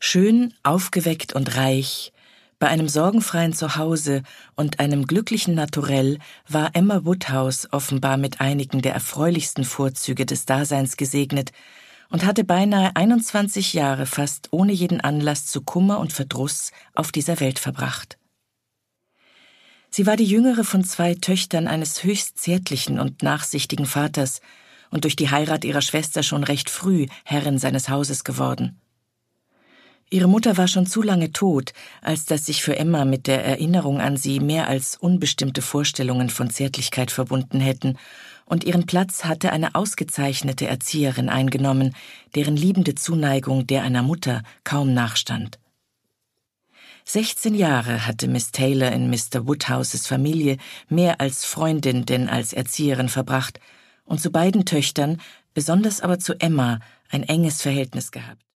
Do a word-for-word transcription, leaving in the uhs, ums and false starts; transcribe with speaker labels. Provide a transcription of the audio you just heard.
Speaker 1: Schön, aufgeweckt und reich, bei einem sorgenfreien Zuhause und einem glücklichen Naturell war Emma Woodhouse offenbar mit einigen der erfreulichsten Vorzüge des Daseins gesegnet und hatte beinahe einundzwanzig Jahre fast ohne jeden Anlass zu Kummer und Verdruss auf dieser Welt verbracht. Sie war die jüngere von zwei Töchtern eines höchst zärtlichen und nachsichtigen Vaters und durch die Heirat ihrer Schwester schon recht früh Herrin seines Hauses geworden. Ihre Mutter war schon zu lange tot, als dass sich für Emma mit der Erinnerung an sie mehr als unbestimmte Vorstellungen von Zärtlichkeit verbunden hätten, und ihren Platz hatte eine ausgezeichnete Erzieherin eingenommen, deren liebende Zuneigung der einer Mutter kaum nachstand. Sechzehn Jahre hatte Miss Taylor in Mister Woodhouses Familie mehr als Freundin denn als Erzieherin verbracht und zu beiden Töchtern, besonders aber zu Emma, ein enges Verhältnis gehabt.